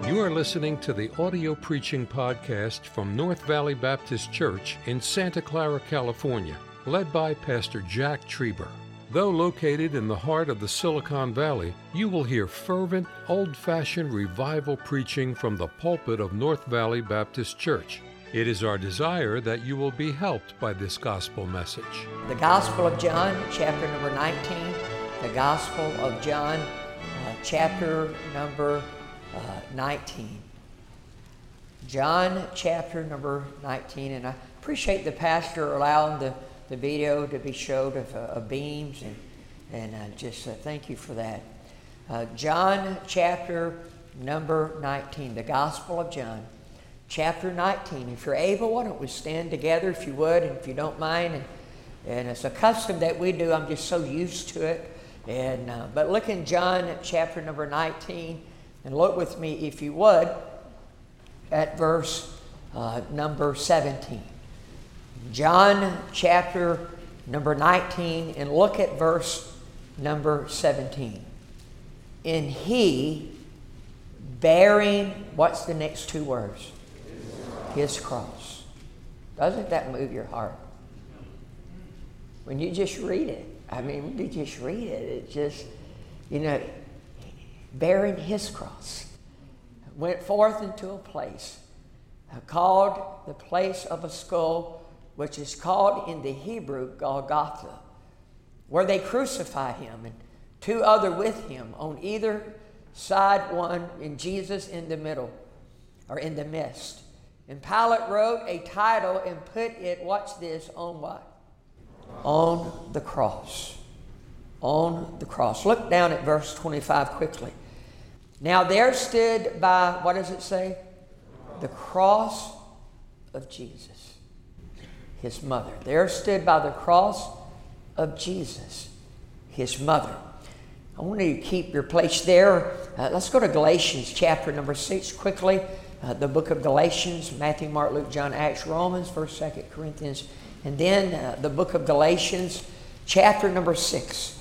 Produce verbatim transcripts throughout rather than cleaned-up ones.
You are listening to the audio preaching podcast from North Valley Baptist Church in Santa Clara, California, led by Pastor Jack Trieber. Though located in the heart of the Silicon Valley, you will hear fervent, old-fashioned revival preaching from the pulpit of North Valley Baptist Church. It is our desire that you will be helped by this gospel message. The Gospel of John, chapter number nineteen. The Gospel of John, uh, chapter number uh, nineteen. John, chapter number nineteen. And I appreciate the pastor allowing the, the video to be showed of, uh, of beams. And, and uh, just uh, thank you for that. Uh, John, chapter number nineteen. The Gospel of John, chapter nineteen. If you're able, why don't we stand together if you would, and if you don't mind. And, and it's a custom that we do. I'm just so used to it. And uh, but look in John chapter number nineteen, and look with me, if you would, at verse uh, number seventeen. John chapter number nineteen, and look at verse number seventeen. And he, bearing, what's the next two words? His cross. Doesn't that move your heart? When you just read it. I mean, when you just read it, it just, you know, bearing his cross, went forth into a place called the place of a skull, which is called in the Hebrew Golgotha, where they crucified him, and two other with him on either side, one, and Jesus in the middle, or in the midst. And Pilate wrote a title and put it, watch this, on what? On the cross. On the cross. Look down at verse twenty-five quickly. Now there stood by, what does it say? The cross of Jesus, his mother. There stood by the cross of Jesus, his mother. I want you to keep your place there. Uh, let's go to Galatians chapter number six quickly. Uh, the book of Galatians, Matthew, Mark, Luke, John, Acts, Romans, first, second Corinthians, and then uh, the book of Galatians, chapter number six.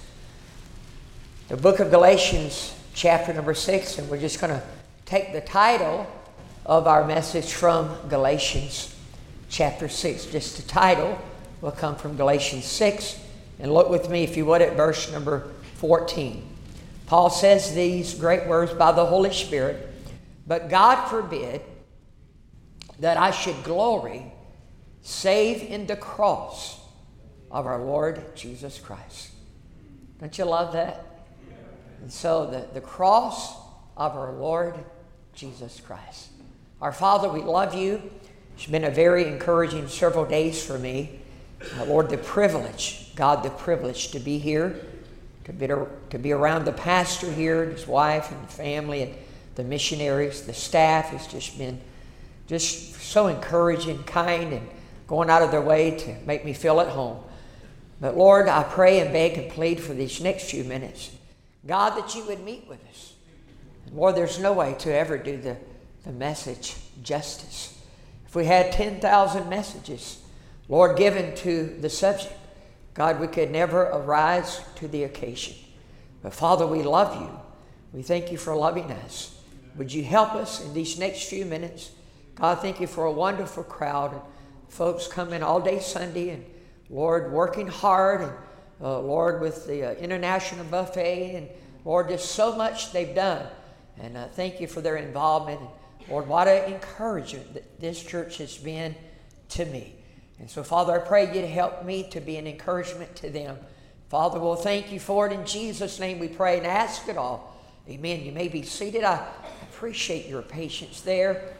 The book of Galatians, chapter number six, and we're just going to take the title of our message from Galatians, chapter six. Just the title will come from Galatians six. And look with me, if you would, at verse number fourteen. Paul says these great words by the Holy Spirit, "But God forbid that I should glory save in the cross of our Lord Jesus Christ." Don't you love that? And so the, the cross of our Lord Jesus Christ. Our Father, we love you. It's been a very encouraging several days for me. Uh, Lord, the privilege, God, the privilege to be here, to be, to be around the pastor here, and his wife and family, and the missionaries, the staff has just been just so encouraging, kind, and going out of their way to make me feel at home. But Lord, I pray and beg and plead for these next few minutes, God, that you would meet with us. And Lord, there's no way to ever do the, the message justice. If we had ten thousand messages, Lord, given to the subject, God, we could never arise to the occasion. But Father, we love you. We thank you for loving us. Would you help us in these next few minutes? God, thank you for a wonderful crowd. And folks coming all day Sunday, and Lord, working hard, and uh, Lord, with the uh, international buffet, and Lord, just so much they've done. And uh, thank you for their involvement. And Lord, what an encouragement that this church has been to me. And so, Father, I pray you to help me to be an encouragement to them. Father, we'll thank you for it. In Jesus' name we pray and ask it all. Amen. You may be seated. I appreciate your patience there.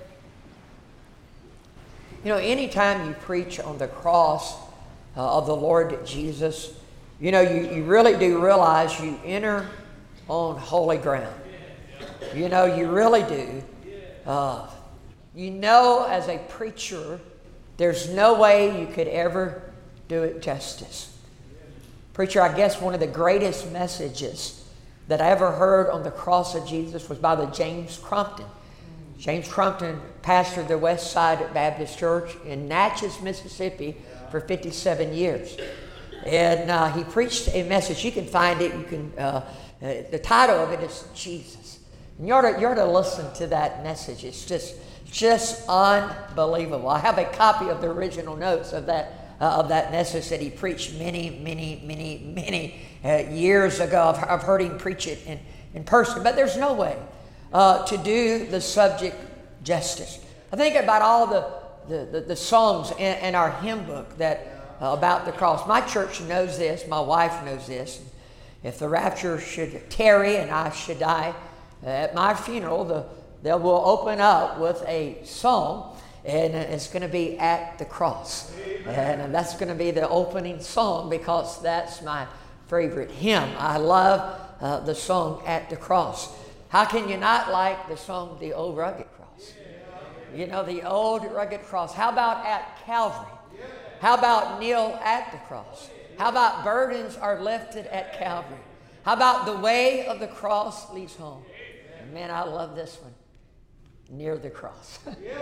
You know, anytime you preach on the cross uh, of the Lord Jesus, you know, you, you really do realize you enter on holy ground. You know, you really do. Uh, you know, as a preacher, there's no way you could ever do it justice. Preacher, I guess one of the greatest messages that I ever heard on the cross of Jesus was by the James Crumpton. James Crumpton pastored the West Side Baptist Church in Natchez, Mississippi for fifty-seven years. And uh, he preached a message. You can find it. You can. Uh, uh, the title of it is Jesus. And you ought to, you ought to listen to that message. It's just, just unbelievable. I have a copy of the original notes of that uh, of that message that he preached many, many, many, many uh, years ago. I've, I've heard him preach it in, in person, but there's no way uh, to do the subject justice. I think about all the, the, the, the songs in, in our hymn book that uh, about the cross. My church knows this. My wife knows this. If the rapture should tarry and I should die, at my funeral, the, they will open up with a song, and it's going to be At the Cross. Amen. And that's going to be the opening song because that's my favorite hymn. I love uh, the song At the Cross. How can you not like the song The Old Rugged Cross? You know, the old rugged cross. How about at Calvary? How about kneel at the cross? How about burdens are lifted at Calvary? How about the way of the cross leads home? And man, I love this one. Near the cross.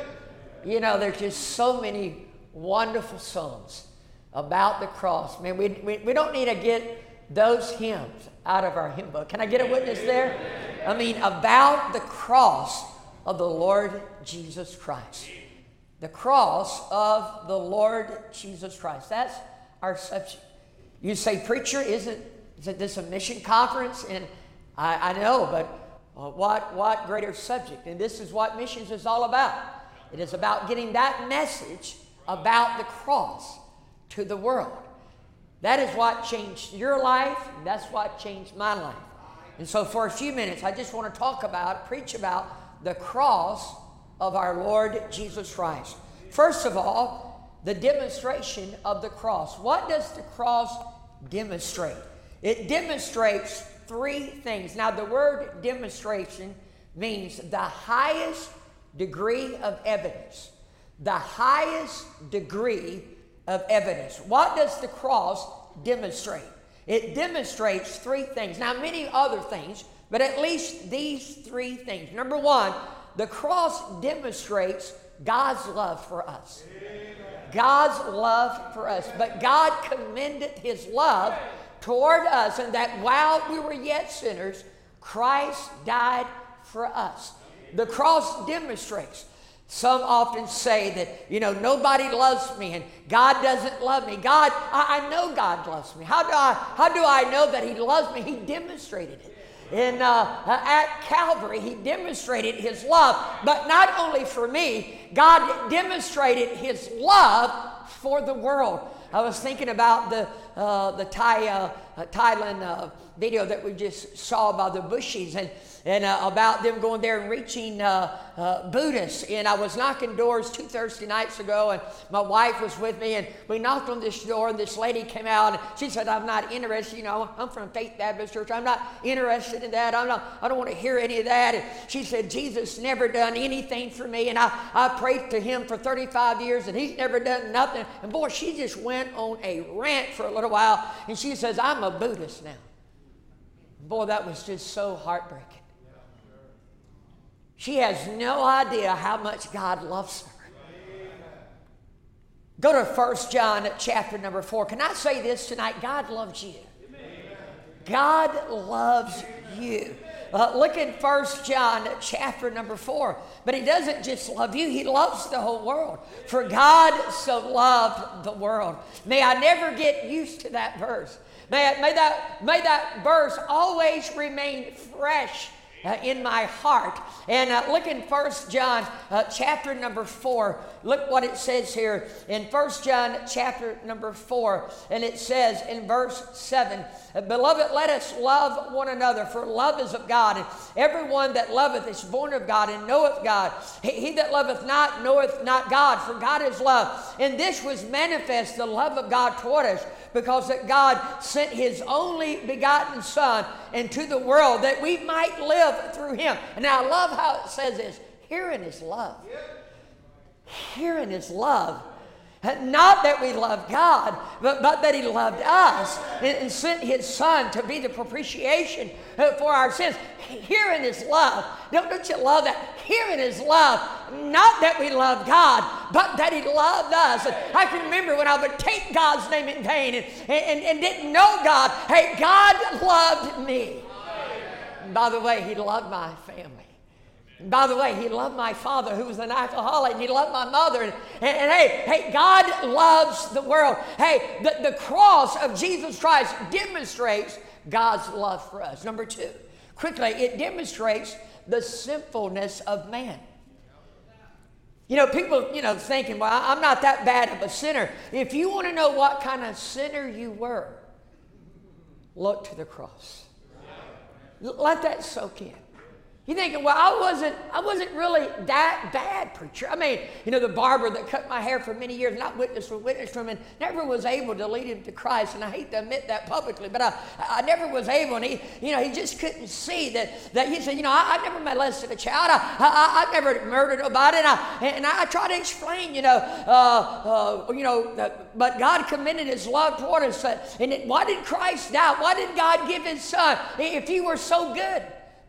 You know, there's just so many wonderful songs about the cross. Man, we, we, we don't need to get those hymns out of our hymn book. Can I get a witness there? I mean, about the cross of the Lord Jesus Christ. The cross of the Lord Jesus Christ. That's our subject. You say, preacher, isn't, isn't this a mission conference? And I, I know, but uh, what, what greater subject? And this is what missions is all about. It is about getting that message about the cross to the world. That is what changed your life, and that's what changed my life. And so for a few minutes, I just want to talk about, preach about the cross of our Lord Jesus Christ. First of all, the demonstration of the cross. What does the cross demonstrate? It demonstrates three things. Now, the word demonstration means the highest degree of evidence. The highest degree of evidence. What does the cross demonstrate? It demonstrates three things. Now, many other things, but at least these three things. Number one, the cross demonstrates God's love for us. God's love for us. But God commended His love toward us, and that while we were yet sinners, Christ died for us. The cross demonstrates. Some often say that, you know, nobody loves me and God doesn't love me. God, I, I know God loves me. How do I, how do I know that He loves me? He demonstrated it. In, uh, at Calvary, He demonstrated His love. But not only for me, God demonstrated His love for the world. I was thinking about the uh, the Thai, uh, Thailand uh, video that we just saw about the Bushies, and and uh, about them going there and reaching uh, uh, Buddhists. And I was knocking doors two Thursday nights ago, and my wife was with me, and we knocked on this door, and this lady came out, and she said, I'm not interested, you know, I'm from Faith Baptist Church, I'm not interested in that, I'm not, I don't want to hear any of that. And she said, Jesus never done anything for me, and I, I prayed to Him for thirty-five years, and He's never done nothing. And boy, she just went on a rant for a little while, and she says, I'm a Buddhist now. Boy, that was just so heartbreaking. She has no idea how much God loves her. Go to First John chapter number four. Can I say this tonight? God loves you. God loves you. Uh, look in First John chapter number four. But He doesn't just love you. He loves the whole world. For God so loved the world. May I never get used to that verse. May, I, may, that, may that verse always remain fresh Uh, in my heart. And uh, look in First John uh, chapter number four. Look what it says here in First John chapter number four. And it says in verse seven, Beloved, let us love one another, for love is of God. And everyone that loveth is born of God and knoweth God. He, he that loveth not knoweth not God, for God is love. And this was manifest, the love of God toward us, because that God sent His only begotten Son into the world that we might live through Him. And I love how it says this, herein is love. Herein is love. Not that we love God, but, but that He loved us and, and sent His Son to be the propitiation for our sins. Herein is love. Don't, don't you love that? Herein is love. Not that we love God, but that He loved us. And I can remember when I would take God's name in vain and, and, and didn't know God. Hey, God loved me. by the way, he loved my family. And by the way, he loved my father, who was an alcoholic, and he loved my mother. And, and, and hey, hey, God loves the world. Hey, the, the cross of Jesus Christ demonstrates God's love for us. Number two, quickly, it demonstrates the sinfulness of man. You know, people, you know, thinking, well, I'm not that bad of a sinner. If you want to know what kind of sinner you were, look to the cross. Let that soak in. You're thinking, well, I wasn't, I wasn't really that bad, preacher. I mean, you know, the barber that cut my hair for many years, not witness for witness from him, never was able to lead him to Christ. And I hate to admit that publicly, but I, I never was able. And he, you know, he just couldn't see that, that he said, you know, I, I never molested a child. I, I, I never murdered nobody. And I, and I, I try to explain, you know, uh, uh, you know, that, but God commended his love toward us. Uh, and it, why did Christ die? Why did God give his son if he were so good?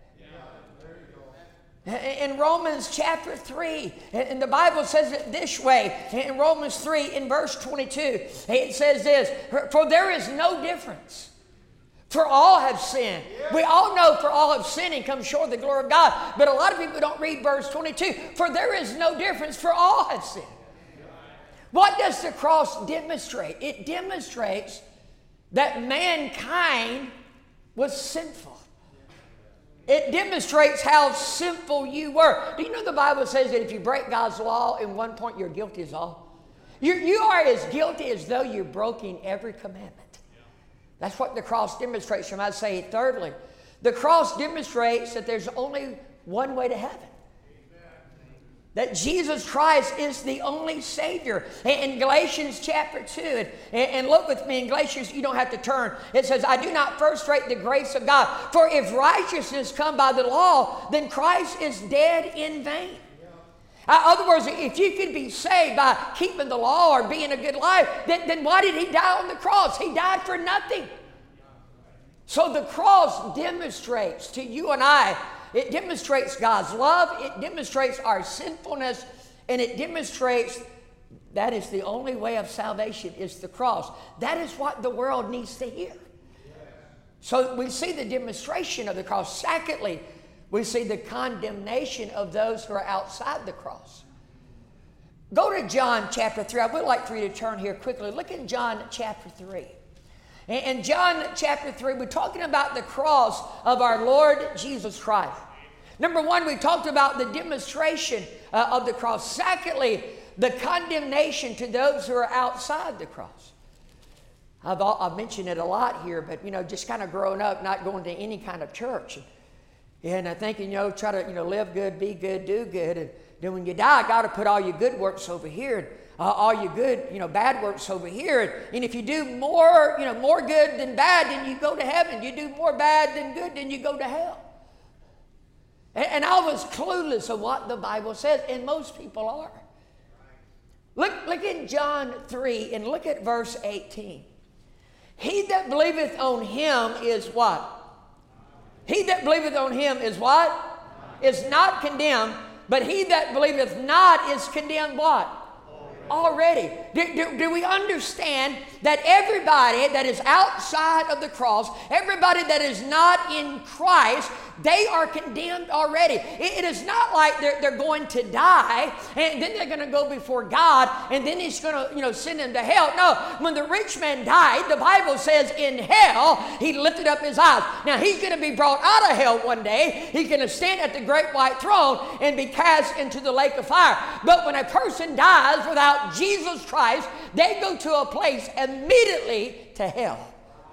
In Romans chapter three, and the Bible says it this way, in Romans three, in verse twenty-two, it says this, for there is no difference. For all have sinned. We all know for all have sinned and come short of the glory of God. But a lot of people don't read verse twenty-two. For there is no difference, for all have sinned. What does the cross demonstrate? It demonstrates that mankind was sinful. It demonstrates how sinful you were. Do you know the Bible says that if you break God's law in one point, you're guilty as all? You, you are as guilty as though you're breaking every commandment. That's what the cross demonstrates. You might say, thirdly, the cross demonstrates that there's only one way to heaven. That Jesus Christ is the only Savior. In Galatians chapter two, and, and look with me in Galatians, you don't have to turn. It says, I do not frustrate the grace of God. For if righteousness come by the law, then Christ is dead in vain. In other words, if you could be saved by keeping the law or being a good life, then, then why did he die on the cross? He died for nothing. So the cross demonstrates to you and I, it demonstrates God's love, it demonstrates our sinfulness, and it demonstrates that is the only way of salvation is the cross. That is what the world needs to hear. So we see the demonstration of the cross. Secondly, we see the condemnation of those who are outside the cross. Go to John chapter three. I would like for you to turn here quickly. Look in John chapter three. In John chapter three, we're talking about the cross of our Lord Jesus Christ. Number one, we talked about the demonstration uh, of the cross. Secondly, the condemnation to those who are outside the cross. I've, I've mentioned it a lot here, but, you know, just kind of growing up, not going to any kind of church. And I thinking, you know, try to, you know, live good, be good, do good. And then when you die, God will put all your good works over here. And, Uh, all your good, you know, bad works over here. And if you do more, you know, more good than bad, then you go to heaven. You do more bad than good, then you go to hell. And, and I was clueless of what the Bible says, and most people are. Look, look in John three and look at verse eighteen. He that believeth on him is what? He that believeth on him is what? Is not condemned, but he that believeth not is condemned what? Already. Do, do, do we understand that everybody that is outside of the cross, everybody that is not in Christ, they are condemned already. It, it is not like they're, they're going to die and then they're going to go before God and then he's going to, you know, send them to hell. No, when the rich man died, the Bible says in hell, he lifted up his eyes. Now he's going to be brought out of hell one day. He's going to stand at the great white throne and be cast into the lake of fire. But when a person dies without Jesus Christ, they go to a place immediately to hell.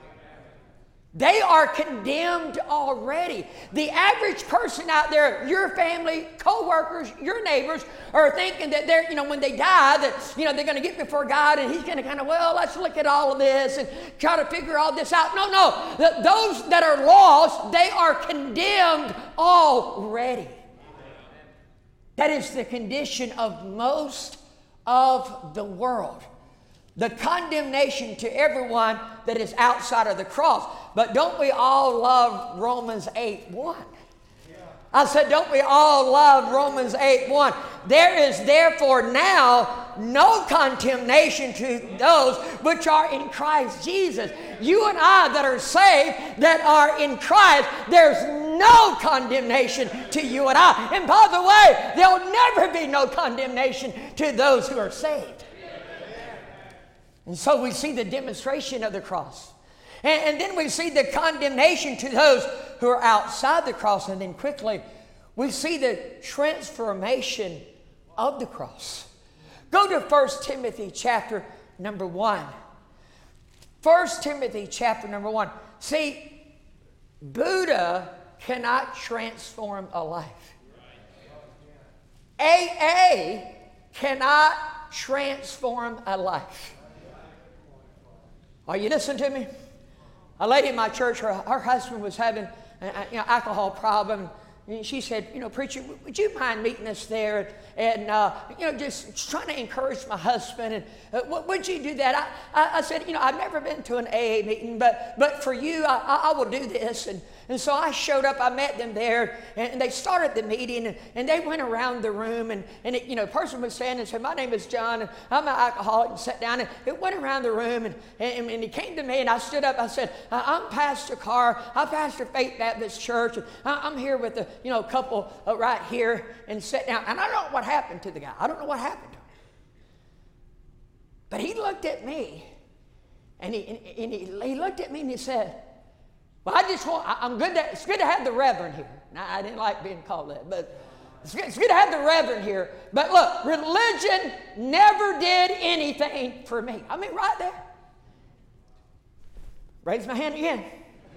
They are condemned already. The average person out there, your family, co-workers, your neighbors, are thinking that they're, you know, when they die, that, you know, they're going to get before God and he's going to kind of, well, let's look at all of this and try to figure all this out. No, no. The, those that are lost, they are condemned already. That is the condition of most of the world. The condemnation to everyone that is outside of the cross. But don't we all love Romans eight one? I said, don't we all love Romans eight one? There is therefore now no condemnation to those which are in Christ Jesus. You and I that are saved, that are in Christ, there's no condemnation to you and I. And by the way, there'll never be no condemnation to those who are saved. And so we see the demonstration of the cross. And, and then we see the condemnation to those who are outside the cross. And then quickly, we see the transformation of the cross. Go to First Timothy chapter number one. First Timothy chapter number one. See, Buddha cannot transform a life. A A cannot transform a life. Are you listening to me? A lady in my church, her, her husband was having an you know, alcohol problem. And she said, you know, preacher, would you mind meeting us there? And, uh, you know, just trying to encourage my husband. And uh, would you do that? I, I, I said, you know, I've never been to an A A meeting, but but for you, I, I, I will do this. And, and so I showed up, I met them there, and, and they started the meeting, and, and they went around the room, and, and it, you know, a person was saying and said, my name is John, and I'm an alcoholic, and sat down, and it went around the room, and, and, and he came to me, and I stood up, I said, I'm Pastor Carr, I pastor Faith Baptist Church, and I'm here with the, you know, a couple uh, right here, and sat down, and I don't know what happened to the guy, I don't know what happened to him, but he looked at me, and he, and he, he looked at me, and he said, well, I just want, I'm good to, it's good to have the Reverend here. Now, I didn't like being called that, but it's good, it's good to have the Reverend here. But look, religion never did anything for me. I mean, right there. Raise my hand again.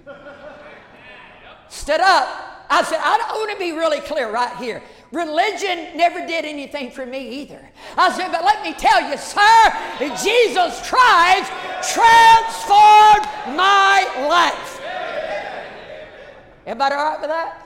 Stood up. I said, I want to be really clear right here. Religion never did anything for me either. I said, but let me tell you, sir, Jesus Christ transformed my life. Everybody all right with that?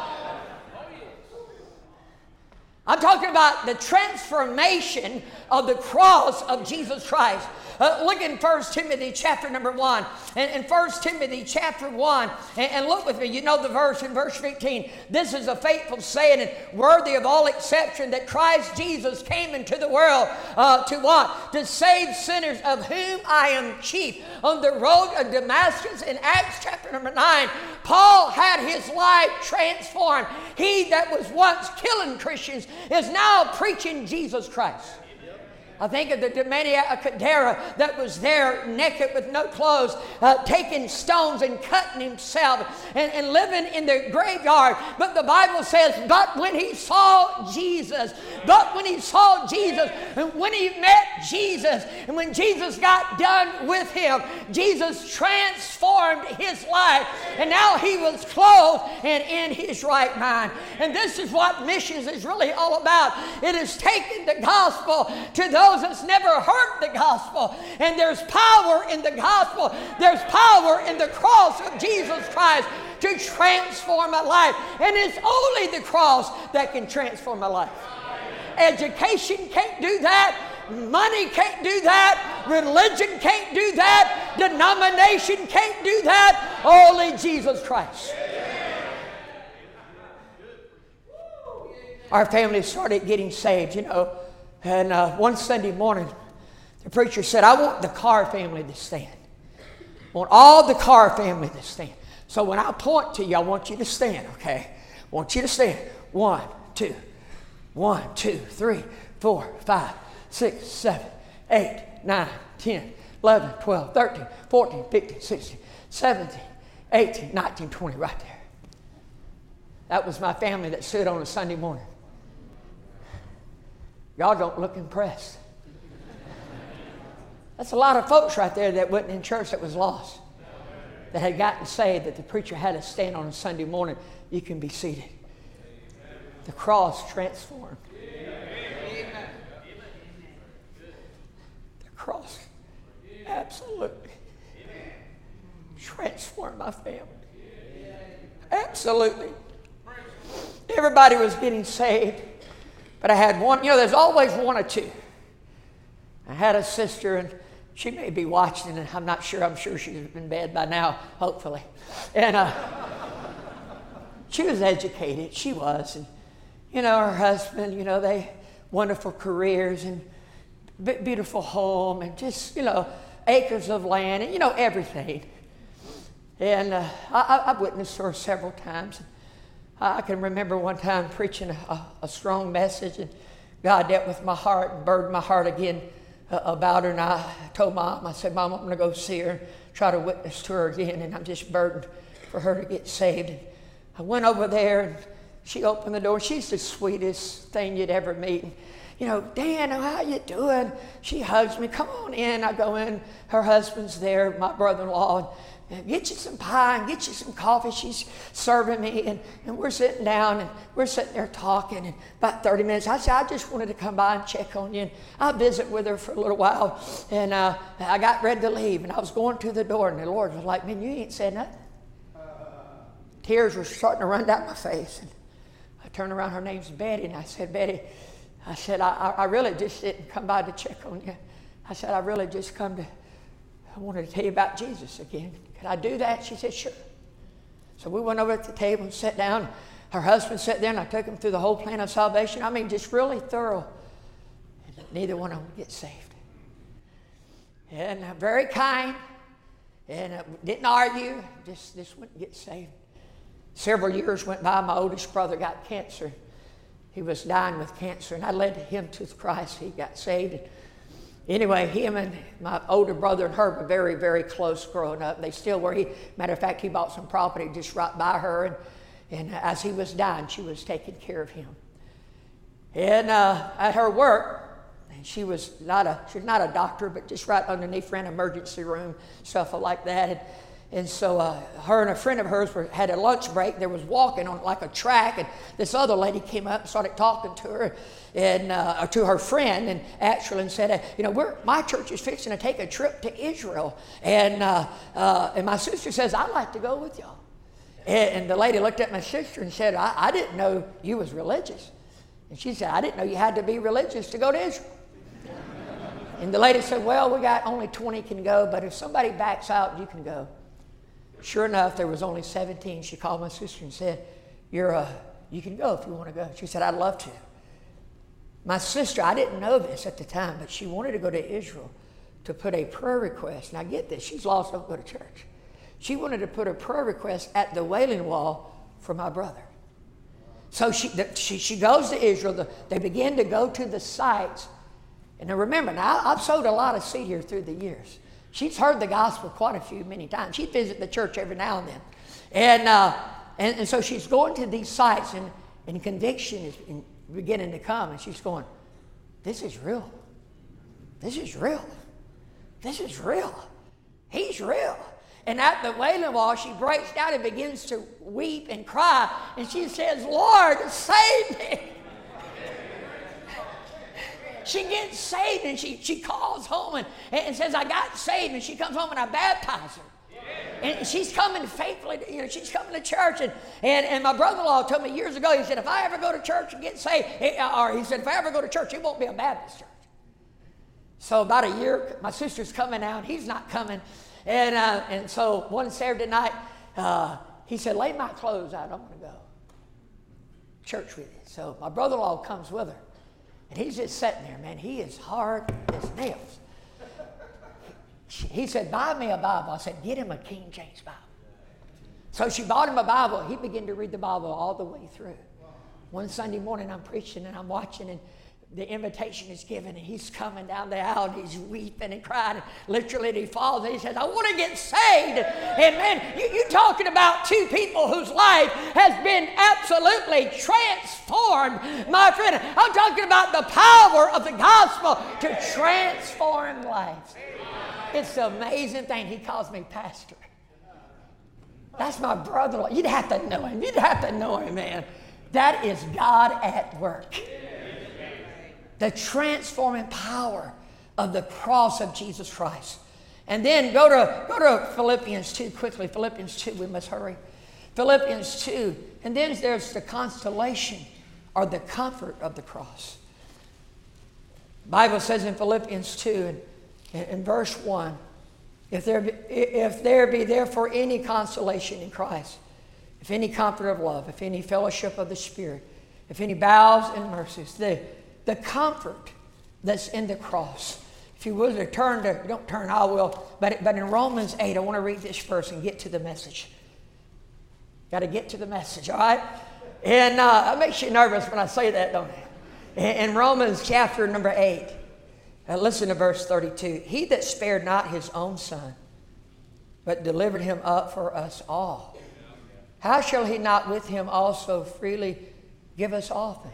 I'm talking about the transformation of the cross of Jesus Christ. Uh, look in First Timothy chapter number one. And in First Timothy chapter one, and, and look with me, you know the verse in verse fifteen. This is a faithful saying and worthy of all exception that Christ Jesus came into the world uh, to what? To save sinners, of whom I am chief. On the road of Damascus in Acts chapter number nine, Paul had his life transformed. He that was once killing Christians is now preaching Jesus Christ. I think of the demoniac Gadara that was there naked with no clothes, uh, taking stones and cutting himself and, and living in the graveyard. But the Bible says, but when he saw Jesus, but when he saw Jesus, and when he met Jesus, and when Jesus got done with him, Jesus transformed his life. And now he was clothed and in his right mind. And this is what missions is really all about. It is taking the gospel to those that's never heard the gospel. And there's power in the gospel. There's power in the cross of Jesus Christ to transform a life. And it's only the cross that can transform a life. Education can't do that. Money can't do that. Religion can't do that. Denomination can't do that. Only Jesus Christ. Our family started getting saved, you know. And uh, one Sunday morning, the preacher said, I want the Carr family to stand. I want all the Carr family to stand. So when I point to you, I want you to stand, okay? I want you to stand. One, two, one, two, three, four, five, six, seven, eight, nine, ten, eleven, twelve, thirteen, fourteen, fifteen, sixteen, seventeen, eighteen, nineteen, twenty, right there. That was my family that stood on a Sunday morning. Y'all don't look impressed. That's a lot of folks right there that wasn't in church that was lost, that had gotten saved, that the preacher had to stand on a Sunday morning. You can be seated. The cross transformed. The cross absolutely transformed my family. Absolutely. Everybody was getting saved. But I had one, you know, there's always one or two. I had a sister, and she may be watching, and I'm not sure. I'm sure she's in bed by now, hopefully. And uh, she was educated. She was. And, you know, her husband, you know, they wonderful careers and b- beautiful home and just, you know, acres of land and, you know, everything. And uh, I, I've witnessed her several times. I can remember one time preaching a, a strong message, and God dealt with my heart and burdened my heart again uh, about her. And I told Mom, I said, Mom, I'm going to go see her and try to witness to her again, and I'm just burdened for her to get saved. And I went over there, and she opened the door. She's the sweetest thing you'd ever meet. And, you know, Dan, how you doing? She hugs me. Come on in. I go in. Her husband's there, my brother-in-law. And get you some pie and get you some coffee. She's serving me, and, and we're sitting down, and we're sitting there talking. And about thirty minutes, I said, I just wanted to come by and check on you. And I'll visit with her for a little while. And uh, I got ready to leave, and I was going to the door, and the Lord was like, man, you ain't said nothing. Tears were starting to run down my face. And I turned around, her name's Betty, and I said, Betty, I said, I, I really just didn't come by to check on you. I said, I really just come to, I wanted to tell you about Jesus again. Could I do that? She said, sure. So we went over at the table and sat down. Her husband sat there, and I took him through the whole plan of salvation. I mean, just really thorough. And neither one of them get saved. And uh, very kind, and uh, didn't argue, just, just wouldn't get saved. Several years went by. My oldest brother got cancer. He was dying with cancer, and I led him to Christ. He got saved. And anyway, him and my older brother and her were very, very close growing up. They still were. He, matter of fact, he bought some property just right by her, and, and as he was dying, she was taking care of him. And uh, at her work, and she was not a she's not a doctor, but just right underneath, ran emergency room, stuff like that. And, And so uh, her and a friend of hers were, had a lunch break. They was walking on like a track, and this other lady came up and started talking to her, and uh, to her friend, and actually and said, uh, you know, we're, my church is fixing to take a trip to Israel, and uh, uh, and my sister says, I'd like to go with y'all. And, and the lady looked at my sister and said, I, I didn't know you was religious. And she said, I didn't know you had to be religious to go to Israel. And the lady said, well, we got only twenty can go, but if somebody backs out, you can go. Sure enough, there was only seventeen. She called my sister and said, You're, uh, you can go if you want to go. She said, I'd love to. My sister, I didn't know this at the time, but she wanted to go to Israel to put a prayer request. Now get this, she's lost, don't go to church. She wanted to put a prayer request at the Wailing Wall for my brother. So she, the, she, she goes to Israel. The, they begin to go to the sites. And now remember, now I've sowed a lot of seed here through the years. She's heard the gospel quite a few, many times. She'd visit the church every now and then. And, uh, and, and so she's going to these sites, and, and conviction is in, beginning to come. And she's going, this is real. This is real. This is real. He's real. And at the Wailing Wall, she breaks down and begins to weep and cry. And she says, Lord, save me. She gets saved, and she, she calls home and, and says, I got saved. And she comes home, and I baptize her. And she's coming faithfully, to, you know, she's coming to church. And, and, and my brother-in-law told me years ago, he said, if I ever go to church and get saved, or he said, if I ever go to church, it won't be a Baptist church. So about a year, my sister's coming out. He's not coming. And, uh, and so one Saturday night, uh, he said, lay my clothes out. I'm going to go church with you. So my brother-in-law comes with her. And he's just sitting there, man. He is hard as nails. He said, buy me a Bible. I said, get him a King James Bible. So she bought him a Bible. He began to read the Bible all the way through. One Sunday morning, I'm preaching, and I'm watching, and the invitation is given, and he's coming down the aisle, and he's weeping and crying. And literally, he falls, and he says, I want to get saved. And man, you, you're talking about two people whose life has been absolutely transformed, my friend. I'm talking about the power of the gospel to transform lives. It's an amazing thing. He calls me pastor. That's my brother-in-law. You'd have to know him. You'd have to know him, man. That is God at work. The transforming power of the cross of Jesus Christ. And then go to, go to Philippians two quickly. Philippians two, we must hurry. Philippians two. And then there's the consolation or the comfort of the cross. The Bible says in Philippians two, in, in verse one, if there, be, if there be therefore any consolation in Christ, if any comfort of love, if any fellowship of the Spirit, if any bowels and mercies, the, the comfort that's in the cross. If you will to turn to, don't turn, I will, but, but in Romans eight, I want to read this verse and get to the message. Got to get to the message, all right? And uh, it makes you nervous when I say that, don't it? In, in Romans chapter number eight, uh, listen to verse thirty-two. He that spared not his own son, but delivered him up for us all, how shall he not with him also freely give us all things?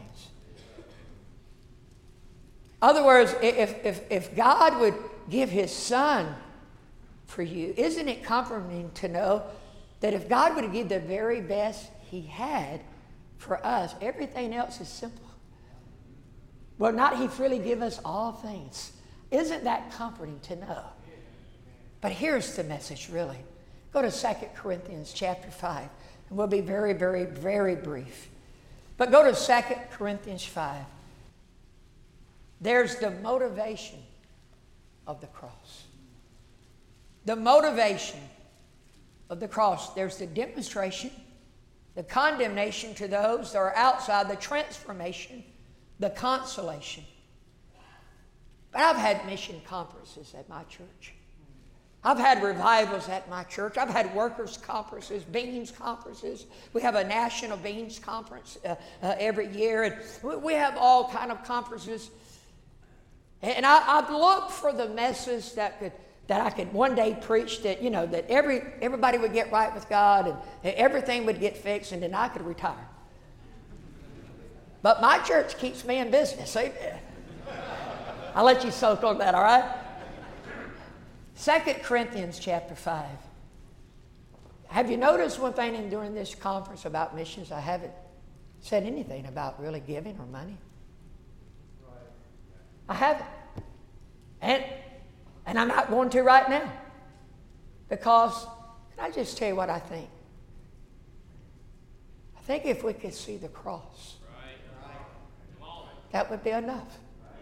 In other words, if, if, if God would give his son for you, isn't it comforting to know that if God would give the very best he had for us, everything else is simple? Will not he freely give us all things? Isn't that comforting to know? But here's the message, really. Go to Second Corinthians chapter five, and we'll be very, very, very brief. But go to Second Corinthians five. There's the motivation of the cross. The motivation of the cross. There's the demonstration, the condemnation to those that are outside, the transformation, the consolation. But I've had mission conferences at my church. I've had revivals at my church. I've had workers' conferences, beans conferences. We have a national beans conference uh, uh, every year. And we have all kind of conferences. And I, I've looked for the message that could that I could one day preach, that, you know, that every everybody would get right with God and, and everything would get fixed, and then I could retire. But my church keeps me in business. Amen. I'll let you soak on that, all right? Second Corinthians chapter five. Have you noticed one thing in during this conference about missions? I haven't said anything about really giving or money. I haven't. And, and I'm not going to right now. Because, can I just tell you what I think? I think if we could see the cross, that would be enough.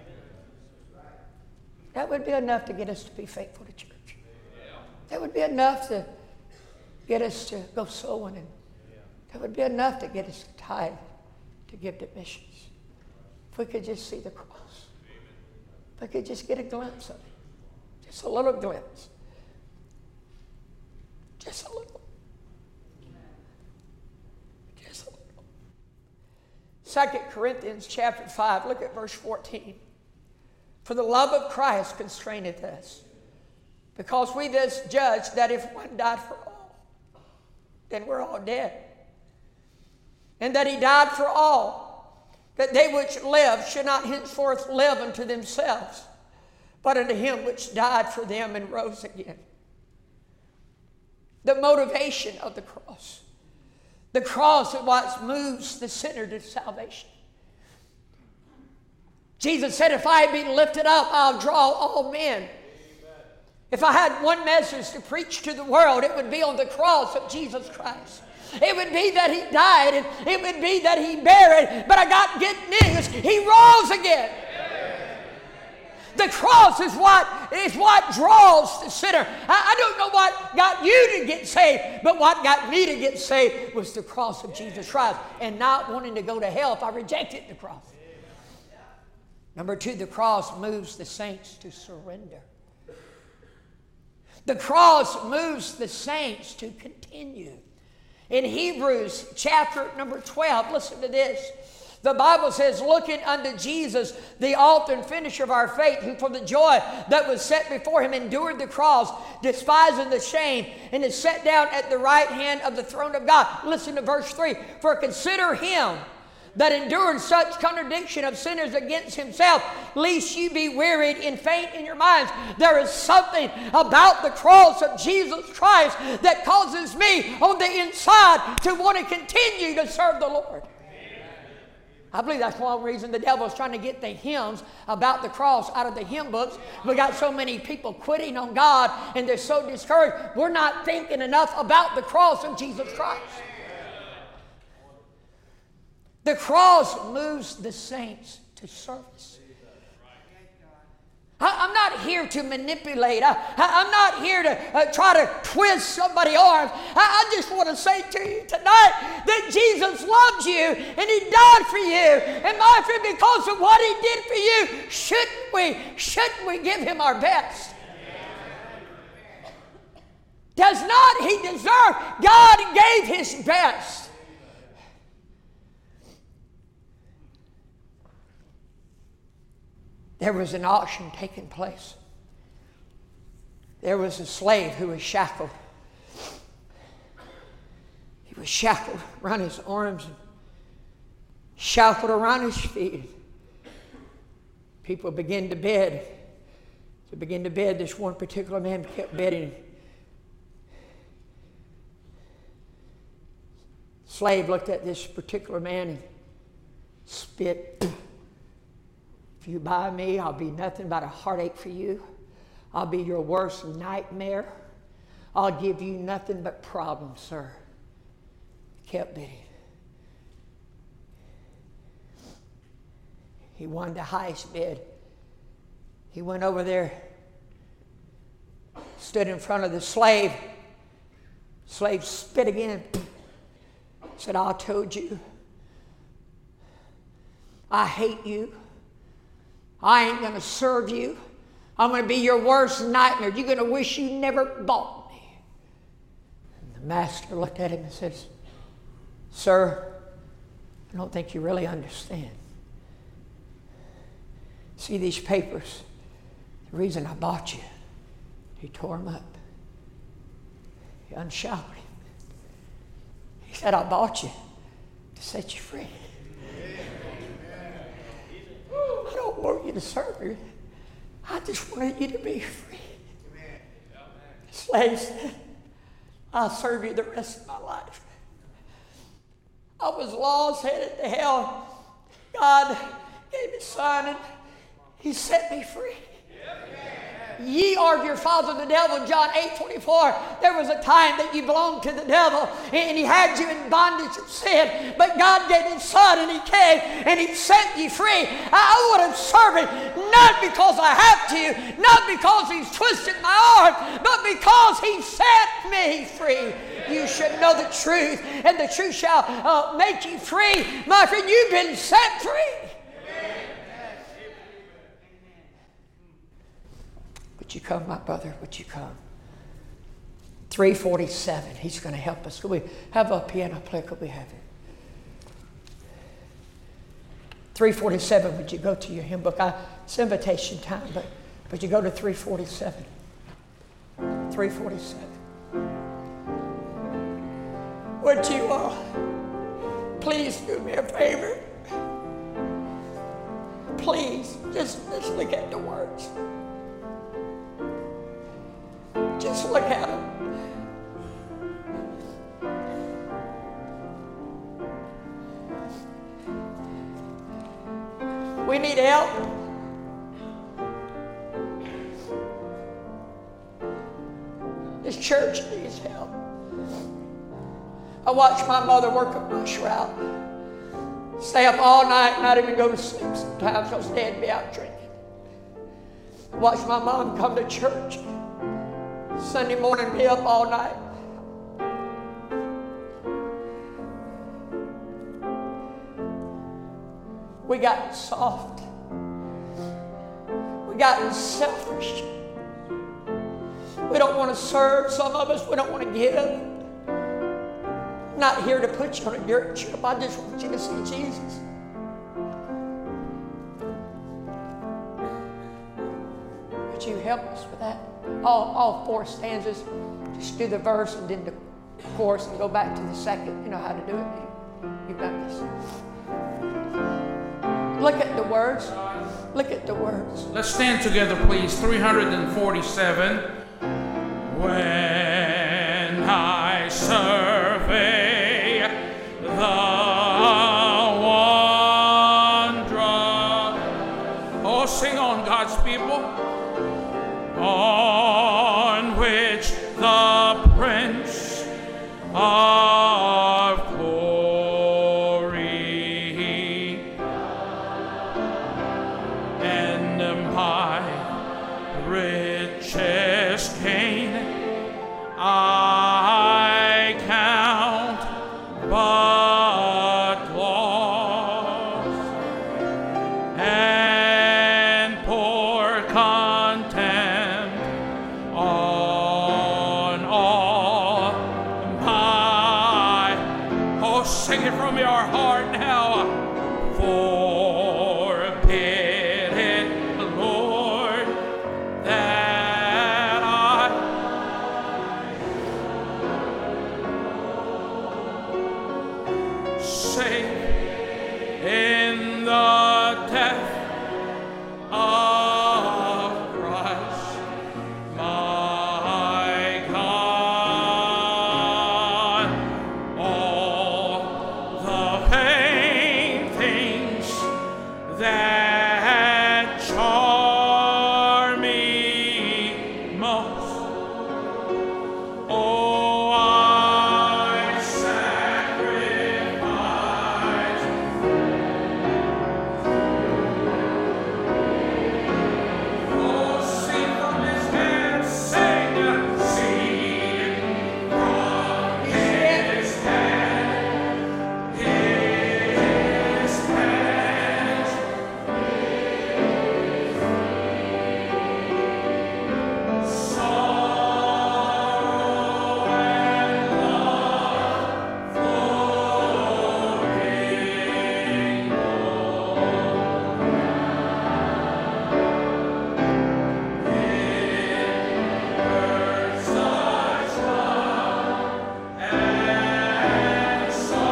That would be enough to get us to be faithful to church. That would be enough to get us to go sowing. And that would be enough to get us to tithe, to give to missions. If we could just see the cross. If we could just get a glimpse of it. Just a little glimpse. Just a little. Just a little. Second Corinthians chapter five, look at verse fourteen. For the love of Christ constraineth us, because we thus judge that if one died for all, then we're all dead. And that he died for all, that they which live should not henceforth live unto themselves, but unto him which died for them and rose again. The motivation of the cross. The cross is what moves the sinner to salvation. Jesus said, if I be lifted up, I'll draw all men. Amen. If I had one message to preach to the world, it would be on the cross of Jesus Christ. It would be that he died, and it would be that he buried, but I got good news. He rose again. Amen. The cross is what, is what draws the sinner. I, I don't know what got you to get saved, but what got me to get saved was the cross of Jesus Christ, and not wanting to go to hell if I rejected the cross. Number two, the cross moves the saints to surrender. The cross moves the saints to continue. In Hebrews chapter number twelve, listen to this. The Bible says, looking unto Jesus, the author and finisher of our faith, who for the joy that was set before him endured the cross, despising the shame, and is set down at the right hand of the throne of God. Listen to verse three. For consider him that endured such contradiction of sinners against himself, lest you be wearied and faint in your minds. There is something about the cross of Jesus Christ that causes me on the inside to want to continue to serve the Lord. I believe that's one reason the devil is trying to get the hymns about the cross out of the hymn books. We got so many people quitting on God, and they're so discouraged. We're not thinking enough about the cross of Jesus Christ. The cross moves the saints to service. I'm not here to manipulate. I, I'm not here to uh, try to twist somebody's arms. I, I just want to say to you tonight that Jesus loves you and He died for you. And my friend, because of what He did for you, shouldn't we, shouldn't we give Him our best? Does not He deserve? God gave His best. There was an auction taking place. There was a slave who was shackled. He was shackled around his arms and shackled around his feet. People began to bid. To begin to bid, this one particular man kept bidding. The slave looked at this particular man and spit. If you buy me, I'll be nothing but a heartache for you. I'll be your worst nightmare. I'll give you nothing but problems, sir. Kept bidding. He won the highest bid. He went over there, stood in front of the slave. Slave spit again. Said, I told you. I hate you. I ain't going to serve you. I'm going to be your worst nightmare. You're going to wish you never bought me. And the master looked at him and says, Sir, I don't think you really understand. See these papers? The reason I bought you. He tore them up. He unshackled him. He said, I bought you to set you free. I don't want you to serve me. I just wanted you to be free. The slave said, I'll serve you the rest of my life. I was lost, headed to hell. God gave His Son and He set me free. Ye are of your father the devil, John eight twenty-four. There was a time that you belonged to the devil and he had you in bondage of sin. But God gave His Son and He came and He set you free. I want to serve Him not because I have to, not because He's twisted my arm, but because He set me free. You should know the truth, and the truth shall uh, make you free. My friend, you've been set free. Would you come, my brother? Would you come? three forty-seven. He's going to help us. Could we have a piano player? Could we have it? three forty-seven. Would you go to your hymn book? I, it's invitation time, but would you go to three forty-seven? three forty-seven. Would you uh, please do me a favor? Please, just, just look at the words. Just look at them. We need help. This church needs help. I watched my mother work a bush route. Stay up all night, not even go to sleep sometimes because Dad'd be out drinking. I watched my mom come to church. Sunday morning, be up all night. We got soft. We got selfish. We don't want to serve. Some of us, we don't want to give. I'm not here to put you on a dirt trip. I just want you to see Jesus. Would you help us with that? All, all four stanzas. Just do the verse and then the chorus and go back to the second. You know how to do it. You've got this. Look at the words. Look at the words. Let's stand together, please. three forty-seven. When I survey the wondrous, oh, sing on, God's people, on which the Prince of glory and my sing it from your heart now. Forbid it, Lord, that I sing in the death of Christ, my God. All the vain things that charm me most, oh, I sacrifice. Oh, sing from his hand, sing, sing from his hand, his hand. Sorrow and love flowing such love and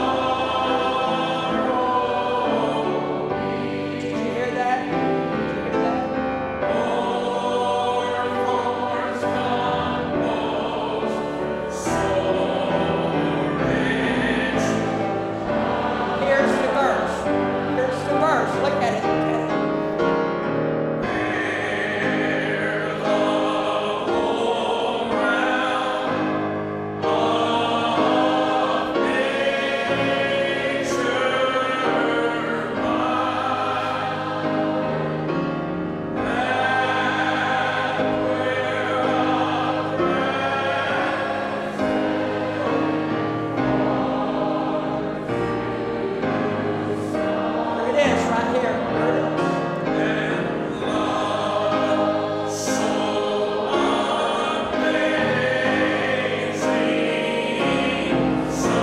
sorrow. Did you hear that? Did you hear that? O'er thorns composed, so rich. Here's the verse. Here's the verse. Look at it. Look at it. Where the whole round of nature Here it is, right here. Here it is. so amazing, so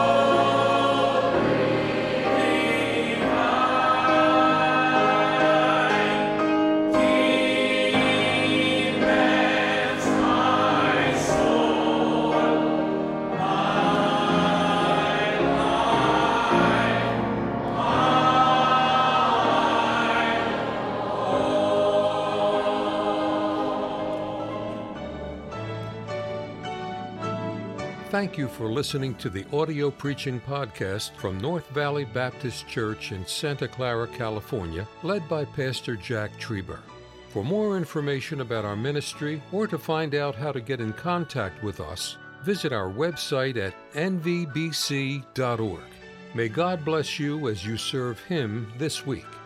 divine, demands my soul, my life. Thank you for listening to the audio preaching podcast from North Valley Baptist Church in Santa Clara, California, led by Pastor Jack Trieber. For more information about our ministry or to find out how to get in contact with us, visit our website at n v b c dot org. May God bless you as you serve Him this week.